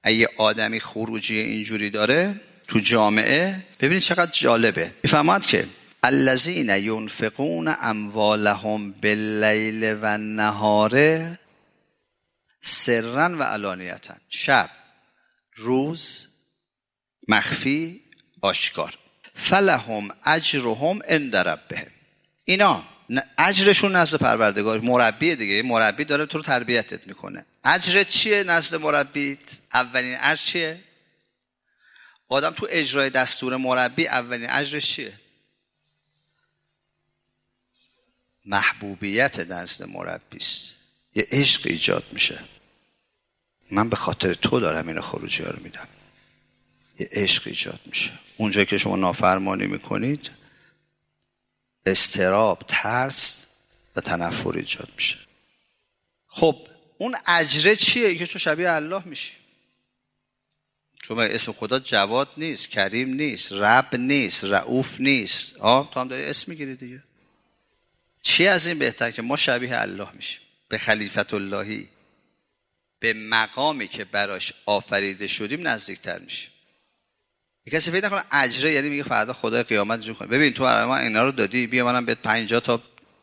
اگه آدمی خروجی اینجوری داره تو جامعه، ببینید چقدر جالبه. میفهمد که الذین ينفقون اموالهم باللیل و النهار سرا و علانیتا، شب روز مخفی آشکار، فلهم اجرهم عند ربهم، اینا اجرشون نزد پروردگار. مربی دیگه، مربی داره تو رو تربیتت میکنه. اجرت چیه نزد مربی؟ اولین اجر چیه؟ آدم تو اجرای دستور مربی اولین اجرش چیه؟ محبوبیت نزد مربی است. یه عشق ایجاد میشه. من به خاطر تو دارم این خروجی ها رو میدم. یه عشق ایجاد میشه. اونجایی که شما نافرمانی میکنید استراب، ترس و تنفر ایجاد میشه. خب اون اجره چیه؟ که تو شبیه الله میشی. تو اسم خدا جواد نیست، کریم نیست، رب نیست، رؤوف نیست. آه تو هم داری اسم میگیری دیگه. چی از این بهتر که ما شبیه الله میشیم، به خلیفت اللهی، به مقامی که براش آفریده شدیم نزدیکتر میشیم. یک کسی فکر نکنه اجره یعنی میگه فردا خدای قیامت جون کنه. ببین تو برای من اینا رو دادی، بیا منم بهت پنجاه تا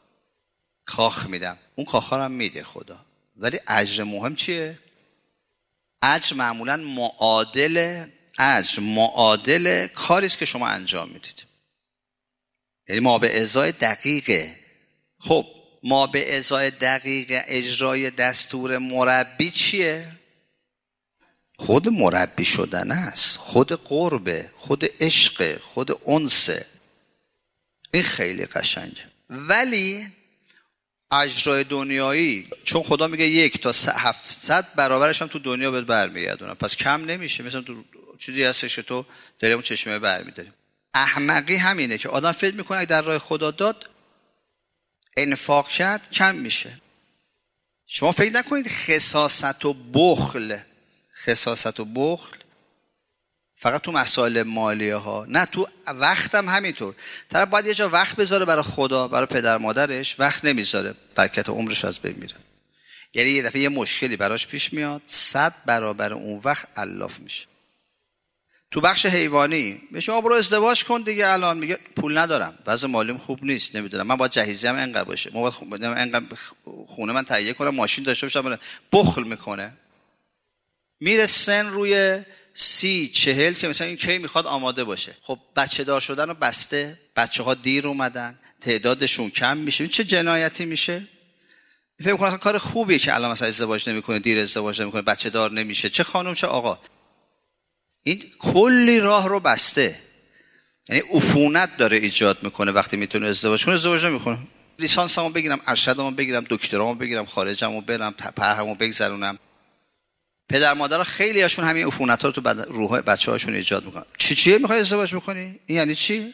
کاخ میدم. اون کاخا هم میده خدا، ولی اجر مهم چیه؟ اجر معمولا معادل اجر معادل کاری است که شما انجام میدید. یعنی ما به ازای دقیقه. خب ما به ازای دقیق اجرای دستور مربی چیه؟ خود مربی شدن است، خود قربه، خود عشق، خود انسه. این خیلی قشنگه. ولی اجرای دنیایی، چون خدا میگه یک تا هفتصد برابرش هم تو دنیا بهت برمیگردونم، پس کم نمیشه. مثلا تو چیزی هستش که تو داری اون چشمه برمیداری. احمقی همینه که آدم فکر میکنه اگه در راه خدا داد انفاق کرد کم میشه. شما فکر نکنید خساست و بخل خساست و بخل فقط تو مسائل مالیه ها، نه تو وقتم همینطور. طرف باید یه جا وقت بذاره برای خدا، برای پدر مادرش وقت نمیذاره، برکت عمرش از بین میره. یعنی یه دفعه یه مشکلی براش پیش میاد، صد برابر اون وقت الاف میشه. تو بخش حیوانی به شما برو ازدواج کن دیگه، الان میگه پول ندارم، وضع مالیم خوب نیست، نمیدونم من باید جهیزیه‌ام انقدر باشه، ما باید خونه انقدر خونه من تهیه کنم، ماشین داشته باشم. بخل میکنه. میره سن روی سی چهل که مثلا این کی میخواد آماده باشه. خب بچه دار شدن رو بسته، بچه ها دیر اومدن، تعدادشون کم میشه. چه جنایتی میشه؟ فکر میکنه کار خوبیه که الان مثلا ازدواج نمیکنه، دیر ازدواج نمیکنه، بچه دار نمیشه، چه خانم چه آقا. این کلی راه رو بسته. یعنی عفونت داره ایجاد میکنه. وقتی میتونه ازدواج کنه ازدواج نمیکنه. لیسانسمو بگیرم، ارشدمو بگیرم، دکترامو بگیرم، خارجمو برم، پرهمو بگذرونم. پدر مادرها خیلی هاشون همین عفونت‌ها رو تو روح بچه‌هاشون ایجاد میکنن. چی چیه میخوای ازدواج بکنی؟ این یعنی چی؟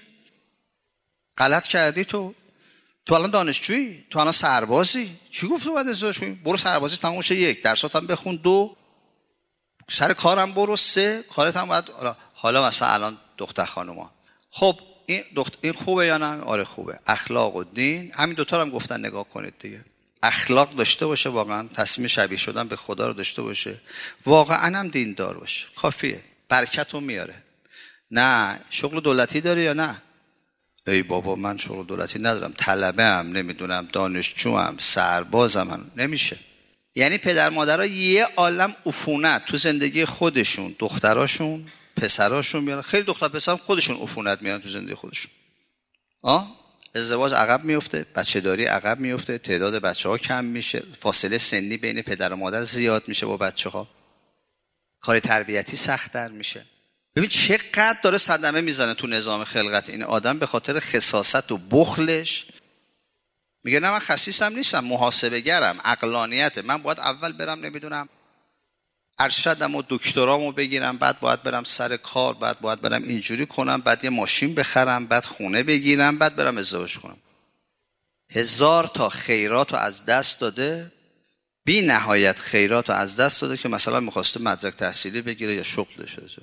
غلط کردی تو. تو الان دانشجویی، تو الان سربازی. کی گفت تو باید ازدواج کنی؟ برو سربازی تموم شه، یک درسات هم بخون، دو سر کارم برو، سه کارت هم باید. حالا مثلا الان دختر خانوما، خب این دختر این خوبه یا نه؟ آره خوبه. اخلاق و دین، همین دوتا رو هم گفتن نگاه کنید دیگه. اخلاق داشته باشه، واقعا تصمیم شبیه شدن به خدا رو داشته باشه، واقعا هم دیندار باشه، کافیه. برکت رو میاره. نه شغل دولتی داری یا نه؟ ای بابا من شغل دولتی ندارم، طلبه هم، نمیدونم دانشجو هم، سربازم هم. نمیشه. یعنی پدر مادرها یه عالم عفونت تو زندگی خودشون، دختراشون پسراشون میارن. خیلی دختر پسر خودشون عفونت میارن تو زندگی خودشون. آه ازدواج عقب میفته، بچه داری عقب میفته، تعداد بچه ها کم میشه، فاصله سنی بین پدر و مادر زیاد میشه با بچه ها، کار تربیتی سخت‌تر میشه. ببین چقدر داره صدمه میزنه تو نظام خلقت این آدم به خاطر خساست و بخلش. میگه نه من خسیسم نیستم، محاسبه گرم، عقلانیته، من باید اول برم نمیدونم ارشدم و دکترامو بگیرم، بعد باید برم سر کار، بعد باید برم اینجوری کنم، بعد یه ماشین بخرم، بعد خونه بگیرم، بعد برم ازدواج کنم. هزار تا خیراتو از دست داده، بی نهایت خیراتو از دست داده که مثلا میخواسته مدرک تحصیلی بگیره یا شغلش بشه.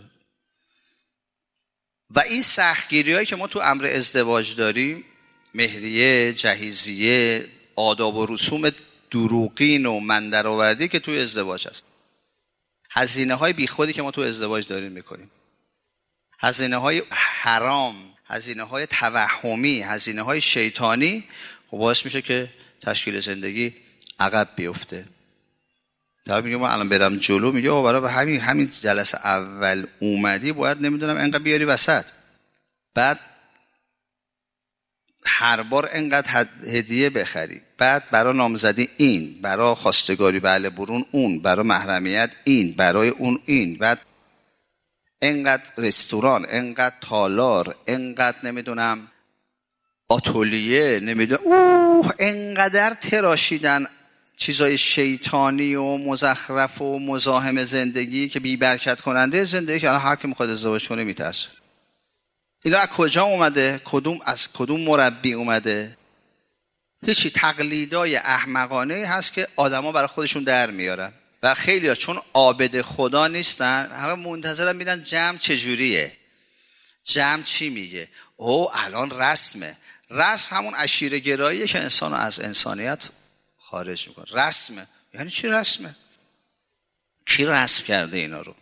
و این سختگیری‌هایی که ما تو امر ازدواج داریم، مهریه، جهیزیه، آداب و رسوم دروغین و من درآوردی که توی ازدواج هست، هزینه های بیخودی که ما تو ازدواج داریم میکنیم، هزینه های حرام، هزینه های توهمی، هزینه های شیطانی، خب باعث میشه که تشکیل زندگی عقب بیفته. در میگه ما الان برم جلو، میگه آقا برای همین همین جلسه اول اومدی باید نمیدونم انقدر بیاری وسط، بعد هر بار انقدر هدیه بخری، بعد برای نامزدی این، برای خواستگاری بله برون اون، برای محرمیت این، برای اون این، بعد انقدر رستوران، انقدر تالار، انقدر نمیدونم آتلیه، نمیدونم اوه انقدر تراشیدن چیزای شیطانی و مزخرف و مزاحم زندگی که بی برکت کننده زندگی که الان هر کی میخواد ازدواج کنه میترسه. اینا از کجا اومده؟ کدوم از کدوم مربی اومده؟ هیچی، تقلیدای احمقانه هست که آدما برای خودشون در میارن و خیلی‌ها چون عابد خدا نیستن همه منتظرن ببینن جمع چجوریه، جمع چی میگه. او الان رسمه. رسم همون عشیره گراییه که انسانو از انسانیت خارج میکنه. رسمه یعنی چی؟ رسمه کی رسم کرده اینا رو؟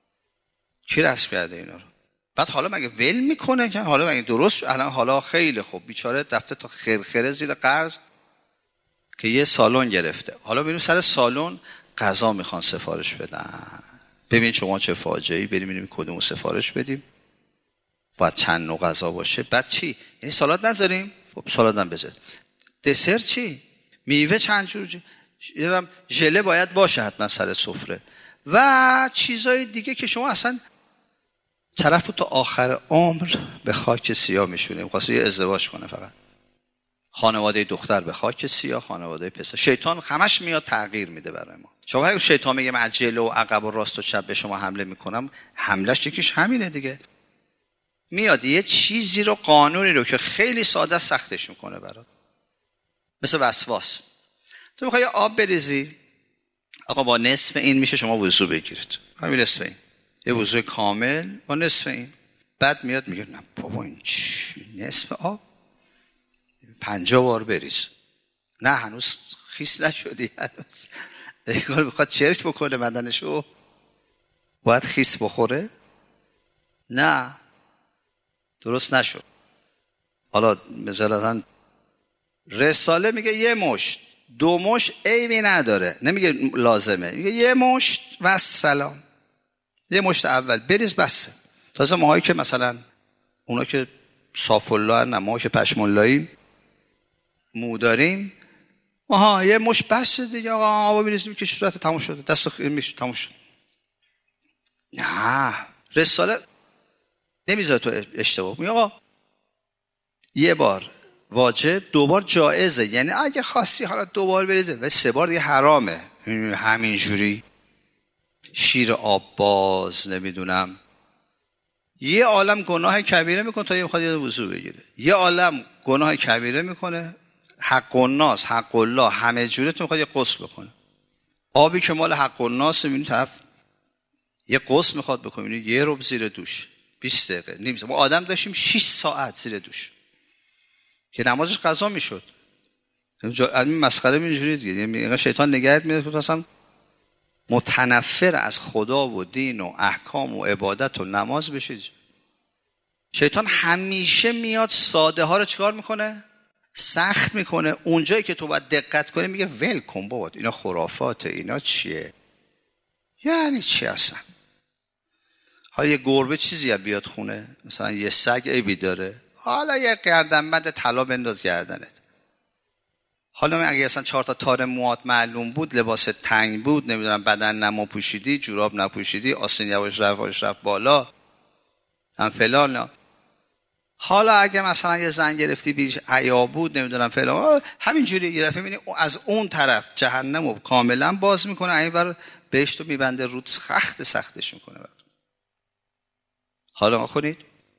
کی رسم کرده اینا رو؟ بعد حالا مگه ول میکنه که حالا مگه درست؟ الان حالا خیلی خوب بیچاره رفته تا خرخره زیر قرض که یه سالن گرفته، حالا بریم سر سالن غذا میخوان سفارش بدن. ببین شما چه فاجعه‌ای، بریم ببینیم کدومو سفارش بدیم، باید چند نوع غذا باشه. بعد چی؟ یعنی سالاد نذاریم؟ خب سالاد هم بذار. دسر چی؟ میوه چند جور، ژله باید باشه حتما سر سفره و چیزای دیگه که شما اصلا طرفو تا آخر عمر به خاک سیاه میشونه. می‌خواسته یه ازدواج کنه، فقط خانواده دختر به خاک سیاه، خانواده پسر. شیطان همش میاد تغییر میده برای ما. شما اگه شیطان میگه من جلو و عقب و راست و چپ به شما حمله میکنم، حملش یکیش همینه دیگه. میاد یه چیزی رو، قانونی رو که خیلی ساده سختش میکنه برات. مثل وسواس. تو میخوای آب بریزی، آقا با نصف این میشه شما وضو بگیرید، همین نصف این، یه وضو کامل با نصف این. بعد میاد میگه نه بابا این چی؟ نصف آب پنجاه بار بریز. نه هنوز خیس نشدی، هنوز دیگه میخواد چرک بکنه بدنشو، باید خیس بخوره. نه درست نشد. حالا مثلا رساله میگه یه مشت، دو مشت عیبی نداره، نمیگه لازمه، میگه یه مشت و سلام. یه مشت اول بریز بسه. تازه ماهایی که مثلا اونا که صاف الله نه، ما که پشم اللهیم مو داریم، آها یه مشت بسه دیگه، آقا آقا بریزیم که صورت تموم شده، دست خیلی میشه تموم شد. نه رساله نمیذاره تو اشتباه. میگه آقا یه بار واجب، دو بار جایزه، یعنی اگه خاصی حالا دو بار بریزه و سه بار دیگه حرامه. همینجوری شیر آب باز نمیدونم یه عالم گناه کبیره میکنه تا یه بخواد یه وضو بگیره، یه عالم گناه کبیره میکنه، حق الناس حق الله همه جوره تو میخواد یه غسل بکنه. آبی که مال حق الناس میبینی طرف یه غسل میخواد بکنه، یه ربع زیر دوش، بیست دقیقه نیم ساعت. ما آدم داشتیم شش ساعت زیر دوش که نمازش قضا میشد. این مسخره اینجوریه دیگه. یعنی شیطان نگهت میده که تو اصلا متنفر از خدا و دین و احکام و عبادت و نماز بشید. شیطان همیشه میاد ساده ها رو چیکار میکنه؟ سخت میکنه. اونجایی که تو باید دقت کنی میگه ول کن بابا اینا خرافاته، اینا چیه؟ یعنی چی اصلا؟ حالا یه گربه چیزی بیاد خونه، مثلا یه سگ عیبی داره، حالا یه گردنبند طلا بنداز گردنت. حالا اگه اصلا چهار تا تار موات معلوم بود، لباس تنگ بود، نمیدونم بدن نما پوشیدی، جوراب نپوشیدی، آستین یواش رفت یواش رفت بالا، هم فلان. حالا اگه مثلا یه زن گرفتی بی حیا بود، نمیدونم فلان، همینجوری یه دفعه میبینی از اون طرف جهنمو کاملا باز میکنه، اینور بهشتو میبنده رود، سخت سختش میکنه. حالا خونید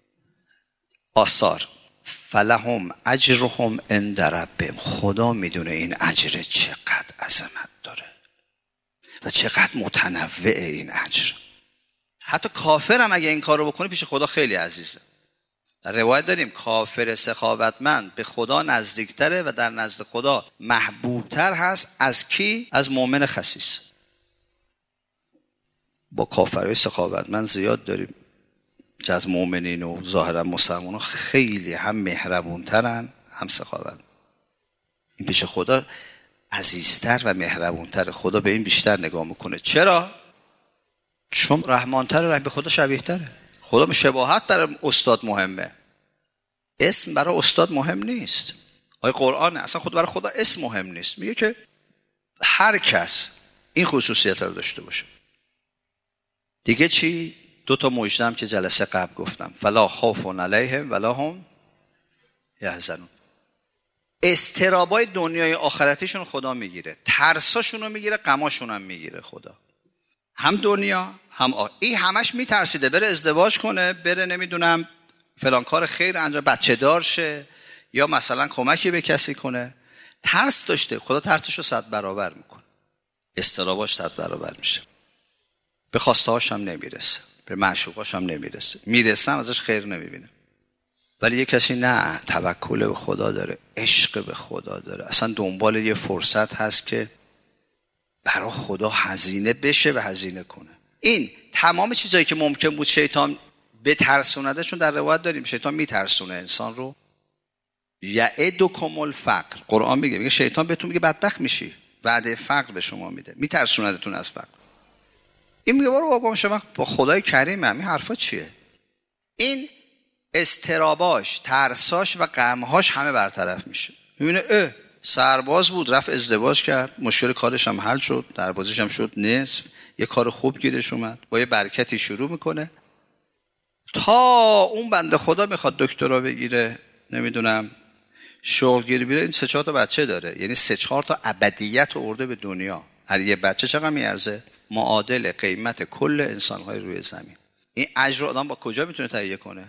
آثار فلهم اجرهم عند ربهم. خدا میدونه این اجر چقدر عظمت داره و چقدر متنوعه این اجر. حتی کافر هم اگه این کار رو بکنه پیش خدا خیلی عزیزه. در روایت داریم کافر سخاوتمند به خدا نزدیکتره و در نزد خدا محبوبتر هست از کی؟ از مؤمن خسیس. با کافرای سخاوتمند زیاد داریم که از مؤمنین و ظاهرا مسلمان خیلی هم مهربونترن هم سخاوت. این پیش خدا عزیزتر و مهربونتر. خدا به این بیشتر نگاه میکنه. چرا؟ چون رحمانتر، رحم به خدا شبیه تره. خدا شباهت برای استاد مهمه، اسم برای استاد مهم نیست. آیه قرآن اصلا خود برای خدا اسم مهم نیست. میگه که هر کس این خصوصیت رو داشته باشه. دیگه چی؟ دو تا مجدم که جلسه قبل گفتم، فلا خوف علیهم ولا هم یحزنون. استرابای دنیای آخرتیشون خدا میگیره، ترساشون رو میگیره، غماشون هم میگیره خدا. هم دنیا هم آخرت. این همش میترسیده بره ازدواج کنه، بره نمیدونم فلان کار خیر انجام، بچه دار شه، یا مثلا کمکی به کسی کنه. ترس داشته، خدا ترسش رو صد برابر میکنه، استراباش صد برابر میشه. به خواسته هاش هم نمیرسه، به معشوقاش هم نمیرسه، میرسن ازش خیر نمیبینه. ولی یه کسی نه، توکل به خدا داره، عشق به خدا داره، اصلا دنبال یه فرصت هست که برای خدا هزینه بشه و هزینه کنه. این تمام چیزایی که ممکن بود شیطان بترسونه، چون در روایت داریم شیطان میترسونه انسان رو. یعدکم الفقر، قرآن میگه میگه شیطان بهتون میگه بدبخت میشی، وعده فقر به شما میده، میترسوندتون از فقر. این میگه برو بابا شما با خدای کریم هم این حرفا چیه؟ این استراباش، ترساش و غمهاش همه برطرف میشه. میبینه اه سرباز بود رفت ازدواج کرد، مشکل کارش هم حل شد، دربازش هم شد نصف، یه کار خوب گیرش اومد، با یه برکتی شروع میکنه. تا اون بنده خدا میخواد دکترا بگیره، نمیدونم شغل گیری بیره، این سه چهار تا بچه داره، یعنی سه چهار تا ابدیت آورده به دنیا. هر یه بچه چقدر میارزه؟ معادل قیمت کل انسان‌های روی زمین. این اجر آدم با کجا میتونه تهیه کنه؟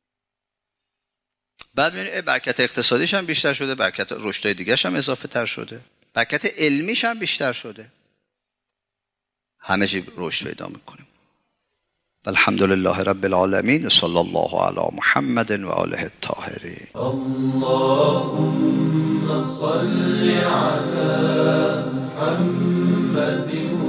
بعد میبینید برکت اقتصادیش هم بیشتر شده، برکت رشدهای دیگه‌ش هم اضافه تر شده، برکت علمیش هم بیشتر شده، همه چی رشد پیدا میکنه. الحمدلله رب العالمین و صلی الله علی محمد و آله الطاهرین. اللهم صل علی محمد